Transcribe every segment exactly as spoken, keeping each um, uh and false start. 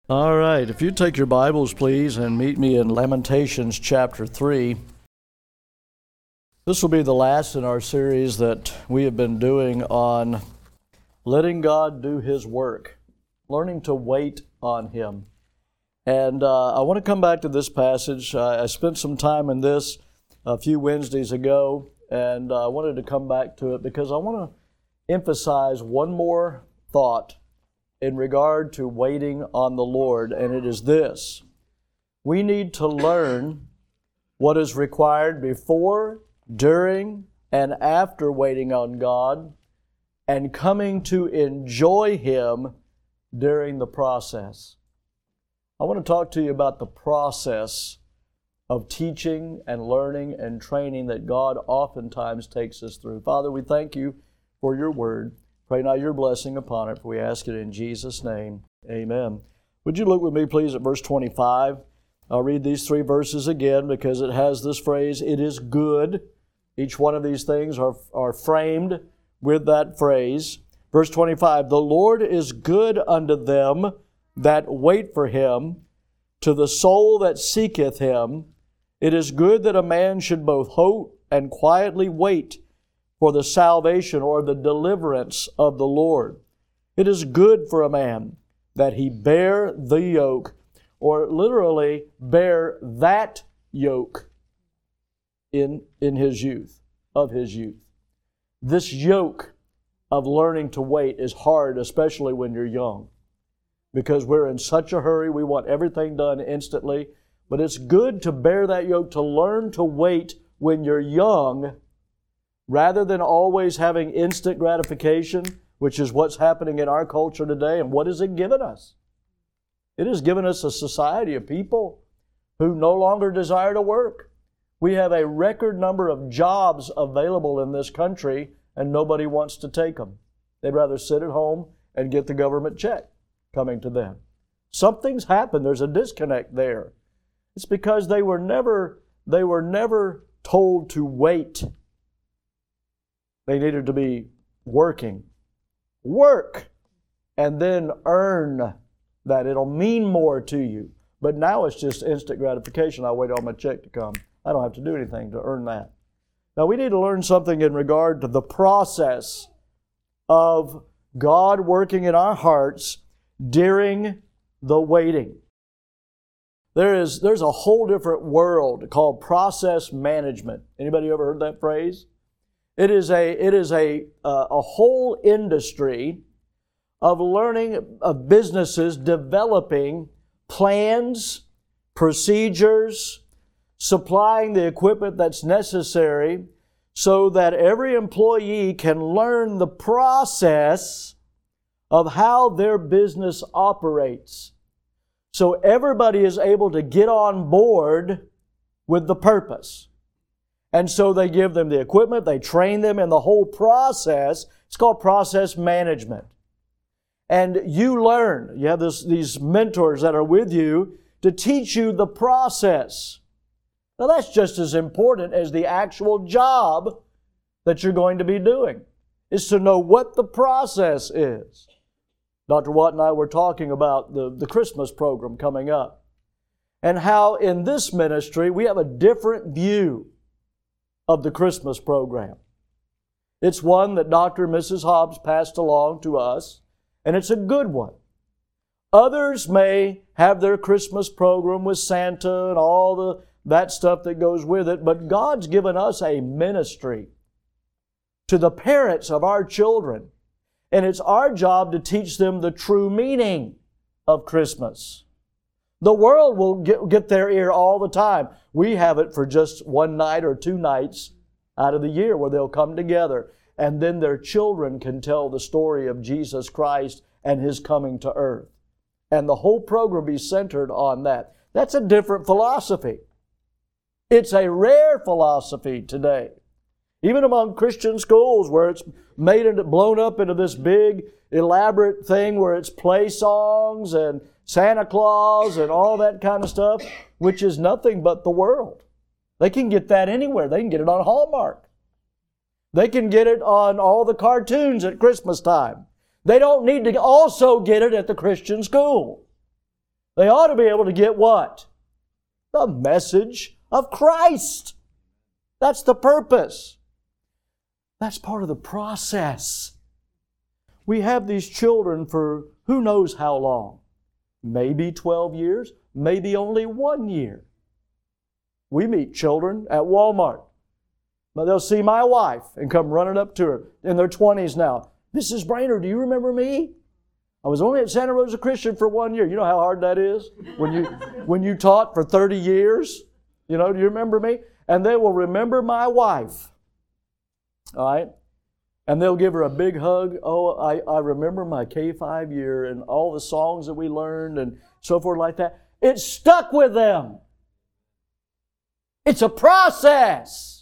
All right, if you take your Bibles, please, and meet me in Lamentations chapter three. This will be the last in our series that we have been doing on letting God do His work, learning to wait on Him. And uh, I want to come back to this passage. Uh, I spent some time in this a few Wednesdays ago, and uh, I wanted to come back to it because I want to emphasize one more thought in regard to waiting on the Lord, and it is this. We need to learn what is required before, during, and after waiting on God, and coming to enjoy Him during the process. I want to talk to you about the process of teaching and learning and training that God oftentimes takes us through. Father, we thank You for Your Word. Pray now Your blessing upon it, for we ask it in Jesus' name. Amen. Would you look with me, please, at verse twenty-five? I'll read these three verses again because it has this phrase, it is good. Each one of these things are, are framed with that phrase. Verse twenty-five, the Lord is good unto them that wait for Him, to the soul that seeketh Him. It is good that a man should both hope and quietly wait for the salvation or the deliverance of the Lord. It is good for a man that he bear the yoke, or literally bear that yoke in, in his youth, of his youth. This yoke of learning to wait is hard, especially when you're young, because we're in such a hurry. We want everything done instantly. But it's good to bear that yoke, to learn to wait when you're young, rather than always having instant gratification, which is what's happening in our culture today. And what has it given us? It has given us a society of people who no longer desire to work. We have a record number of jobs available in this country, and nobody wants to take them. They'd rather sit at home and get the government check coming to them. Something's happened. There's a disconnect there. It's because they were never, they were never told to wait. They needed to be working. Work and then earn that. It'll mean more to you. But now it's just instant gratification. I wait on my check to come. I don't have to do anything to earn that. Now we need to learn something in regard to the process of God working in our hearts during the waiting. There is, there's a whole different world called process management. Anybody ever heard that phrase? It is a it is a uh, a whole industry of learning, of businesses developing plans, procedures, supplying the equipment that's necessary so that every employee can learn the process of how their business operates. So everybody is able to get on board with the purpose. And so they give them the equipment, they train them in the whole process. It's called process management. And you learn, you have this, these mentors that are with you to teach you the process. Now that's just as important as the actual job that you're going to be doing, is to know what the process is. Doctor Watt and I were talking about the, the Christmas program coming up, and how in this ministry we have a different view of the Christmas program. It's one that Doctor and Missus Hobbs passed along to us, and it's a good one. Others may have their Christmas program with Santa and all the that stuff that goes with it, but God's given us a ministry to the parents of our children, and it's our job to teach them the true meaning of Christmas. The world will get, get their ear all the time. We have it for just one night or two nights out of the year where they'll come together, and then their children can tell the story of Jesus Christ and His coming to earth. And the whole program be centered on that. That's a different philosophy. It's a rare philosophy today. Even among Christian schools where it's made and blown up into this big, elaborate thing where it's play songs and Santa Claus and all that kind of stuff, which is nothing but the world. They can get that anywhere. They can get it on Hallmark. They can get it on all the cartoons at Christmas time. They don't need to also get it at the Christian school. They ought to be able to get what? The message of Christ. That's the purpose. That's part of the process. We have these children for who knows how long. Maybe twelve years, maybe only one year. We meet children at Walmart. But they'll see my wife and come running up to her in their twenties now. Missus Brainerd, do you remember me? I was only at Santa Rosa Christian for one year. You know how hard that is? When you when you taught for thirty years? You know, do you remember me? And they will remember my wife. All right? And they'll give her a big hug. Oh, I, I remember my K five year and all the songs that we learned and so forth like that. It stuck with them. It's a process.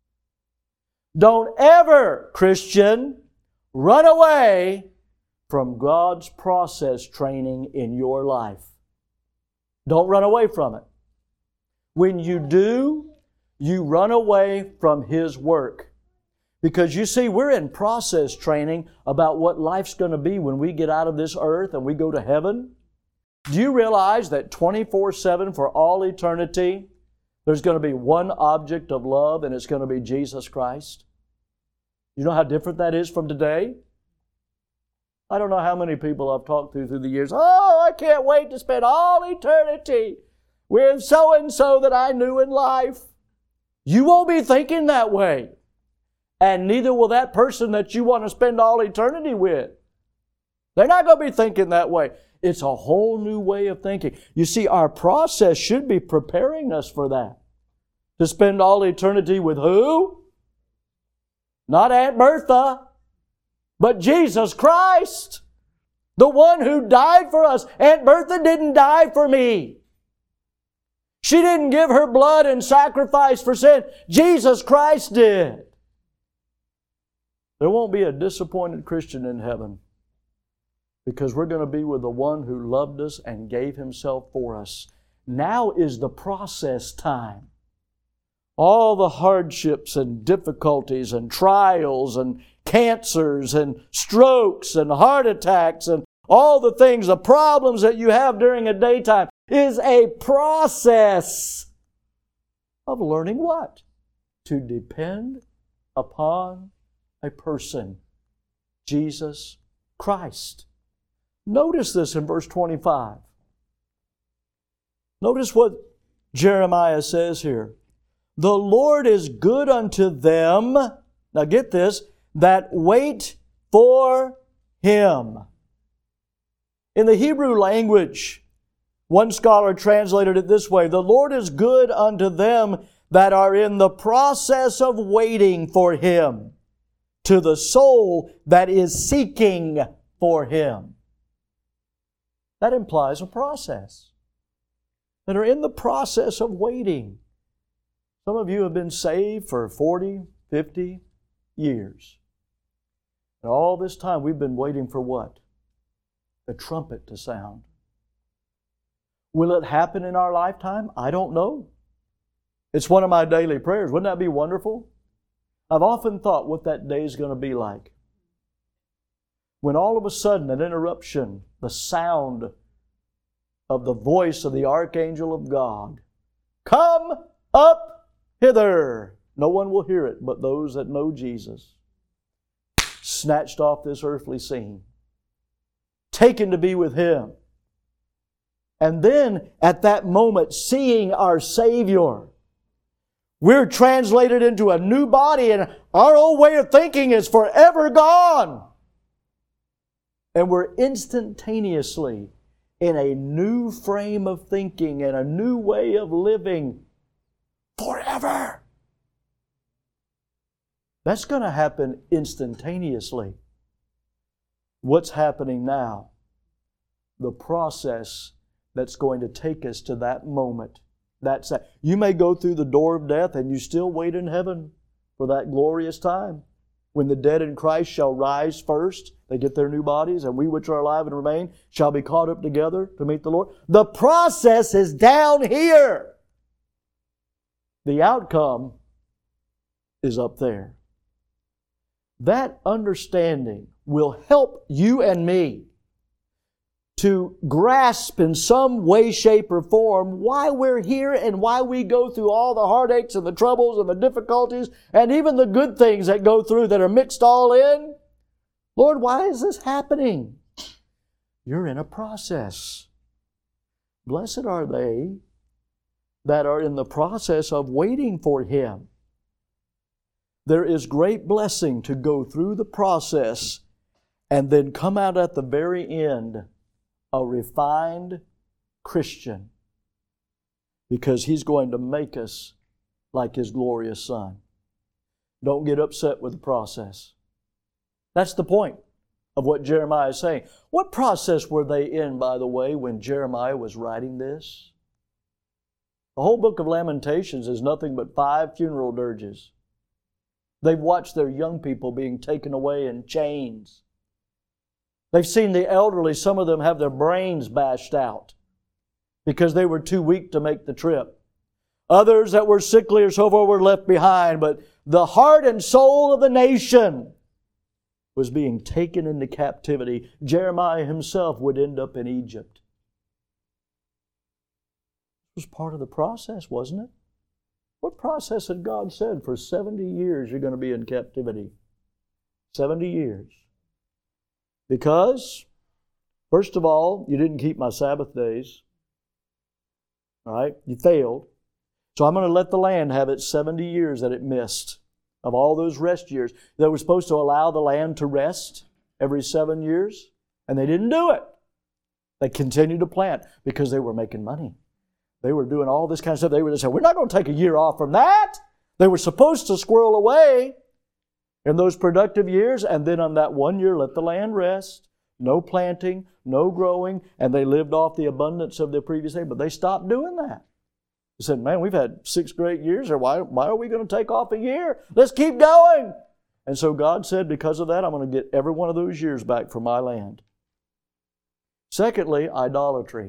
Don't ever, Christian, run away from God's process training in your life. Don't run away from it. When you do, you run away from His work. Because you see, we're in process training about what life's going to be when we get out of this earth and we go to heaven. Do you realize that twenty-four seven for all eternity, there's going to be one object of love, and it's going to be Jesus Christ? You know how different that is from today? I don't know how many people I've talked to through the years. Oh, I can't wait to spend all eternity with so-and-so that I knew in life. You won't be thinking that way. And neither will that person that you want to spend all eternity with. They're not going to be thinking that way. It's a whole new way of thinking. You see, our process should be preparing us for that. To spend all eternity with who? Not Aunt Bertha, but Jesus Christ. The one who died for us. Aunt Bertha didn't die for me. She didn't give her blood and sacrifice for sin. Jesus Christ did. There won't be a disappointed Christian in heaven because we're going to be with the one who loved us and gave Himself for us. Now is the process time. All the hardships and difficulties and trials and cancers and strokes and heart attacks and all the things, the problems that you have during a daytime is a process of learning what? To depend upon a person, Jesus Christ. Notice this in verse twenty-five. Notice what Jeremiah says here. The Lord is good unto them, now get this, that wait for Him. In the Hebrew language, one scholar translated it this way, the Lord is good unto them that are in the process of waiting for Him, to the soul that is seeking for Him. That implies a process. That are in the process of waiting. Some of you have been saved for forty, fifty years. And all this time we've been waiting for what? The trumpet to sound. Will it happen in our lifetime? I don't know. It's one of my daily prayers. Wouldn't that be wonderful? I've often thought what that day is going to be like. When all of a sudden an interruption, the sound of the voice of the archangel of God, come up hither. No one will hear it but those that know Jesus. Snatched off this earthly scene. Taken to be with Him. And then at that moment, seeing our Savior, we're translated into a new body and our old way of thinking is forever gone. And we're instantaneously in a new frame of thinking and a new way of living forever. That's going to happen instantaneously. What's happening now? The process that's going to take us to that moment. That's that. You may go through the door of death and you still wait in heaven for that glorious time when the dead in Christ shall rise first. They get their new bodies, and we which are alive and remain shall be caught up together to meet the Lord. The process is down here. The outcome is up there. That understanding will help you and me to grasp in some way, shape, or form why we're here and why we go through all the heartaches and the troubles and the difficulties and even the good things that go through that are mixed all in. Lord, why is this happening? You're in a process. Blessed are they that are in the process of waiting for Him. There is great blessing to go through the process and then come out at the very end a refined Christian, because He's going to make us like His glorious Son. Don't get upset with the process. That's the point of what Jeremiah is saying. What process were they in, by the way, when Jeremiah was writing this? The whole book of Lamentations is nothing but five funeral dirges. They've watched their young people being taken away in chains. They've seen the elderly, some of them have their brains bashed out because they were too weak to make the trip. Others that were sickly or so forth were left behind, but the heart and soul of the nation was being taken into captivity. Jeremiah himself would end up in Egypt. It was part of the process, wasn't it? What process had God said? For seventy years you're going to be in captivity. seventy years. Because, first of all, you didn't keep my Sabbath days. All right? You failed. So I'm going to let the land have its seventy years that it missed of all those rest years. They were supposed to allow the land to rest every seven years, and they didn't do it. They continued to plant because they were making money. They were doing all this kind of stuff. They were just saying, we're not going to take a year off from that. They were supposed to squirrel away in those productive years, and then on that one year, let the land rest. No planting, no growing, and they lived off the abundance of the previous day. But they stopped doing that. They said, man, we've had six great years, or why, why are we going to take off a year? Let's keep going. And so God said, because of that, I'm going to get every one of those years back for my land. Secondly, idolatry.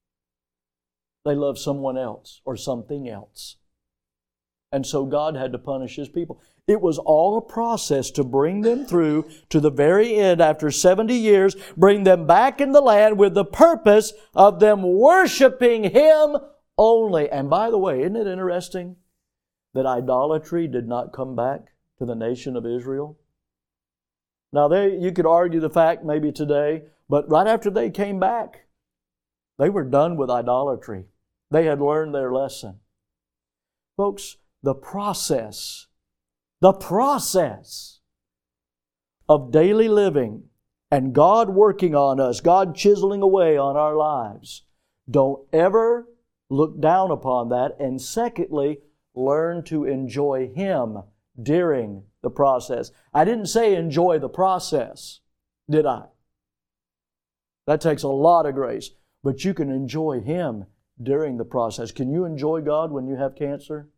They loved someone else or something else. And so God had to punish His people. It was all a process to bring them through to the very end after seventy years, bring them back in the land with the purpose of them worshiping Him only. And by the way, isn't it interesting that idolatry did not come back to the nation of Israel? Now, they, you could argue the fact maybe today, but right after they came back, they were done with idolatry. They had learned their lesson. Folks, the process, the process of daily living and God working on us, God chiseling away on our lives, don't ever look down upon that. And secondly, learn to enjoy Him during the process. I didn't say enjoy the process, did I? That takes a lot of grace. But you can enjoy Him during the process. Can you enjoy God when you have cancer?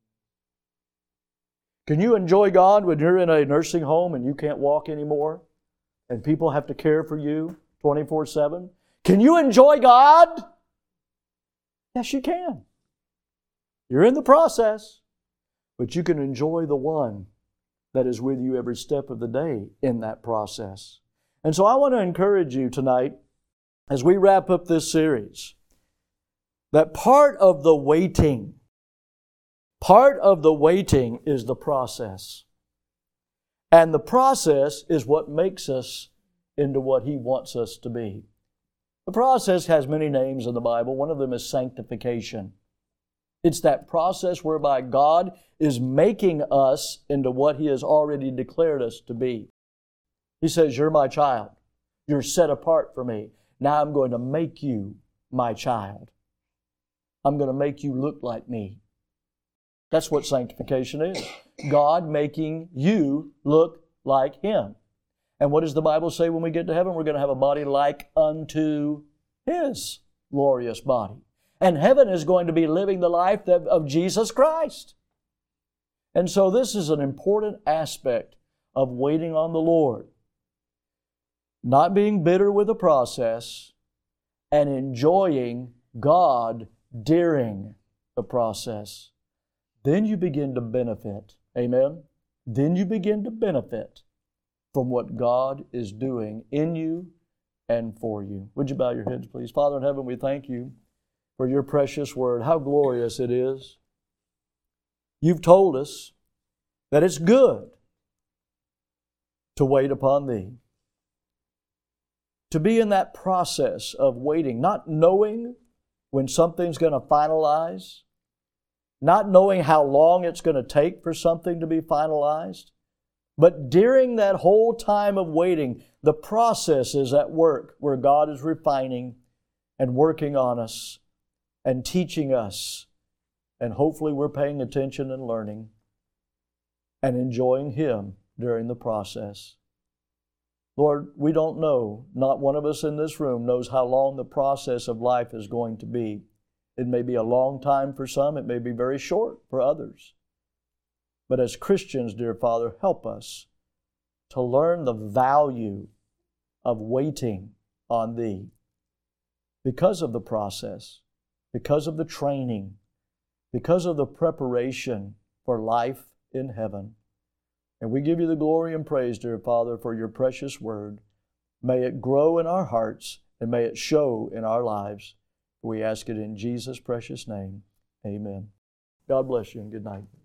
Can you enjoy God when you're in a nursing home and you can't walk anymore and people have to care for you twenty-four seven? Can you enjoy God? Yes, you can. You're in the process, but you can enjoy the one that is with you every step of the day in that process. And so I want to encourage you tonight, as we wrap up this series, that part of the waiting, part of the waiting is the process. And the process is what makes us into what He wants us to be. The process has many names in the Bible. One of them is sanctification. It's that process whereby God is making us into what He has already declared us to be. He says, you're my child. You're set apart for me. Now I'm going to make you my child. I'm going to make you look like me. That's what sanctification is. God making you look like Him. And what does the Bible say when we get to heaven? We're going to have a body like unto His glorious body. And heaven is going to be living the life of Jesus Christ. And so this is an important aspect of waiting on the Lord. Not being bitter with the process and enjoying God during the process. Then you begin to benefit. Amen? Then you begin to benefit from what God is doing in you and for you. Would you bow your heads, please? Father in heaven, we thank you for your precious word. How glorious it is. You've told us that it's good to wait upon Thee. To be in that process of waiting, not knowing when something's going to finalize, not knowing how long it's going to take for something to be finalized, but during that whole time of waiting, the process is at work where God is refining and working on us and teaching us. And hopefully we're paying attention and learning and enjoying Him during the process. Lord, we don't know, not one of us in this room knows how long the process of life is going to be. It may be a long time for some, it may be very short for others. But as Christians, dear Father, help us to learn the value of waiting on Thee because of the process, because of the training, because of the preparation for life in heaven. And we give you the glory and praise, dear Father, for your precious word. May it grow in our hearts and may it show in our lives. We ask it in Jesus' precious name. Amen. God bless you and good night.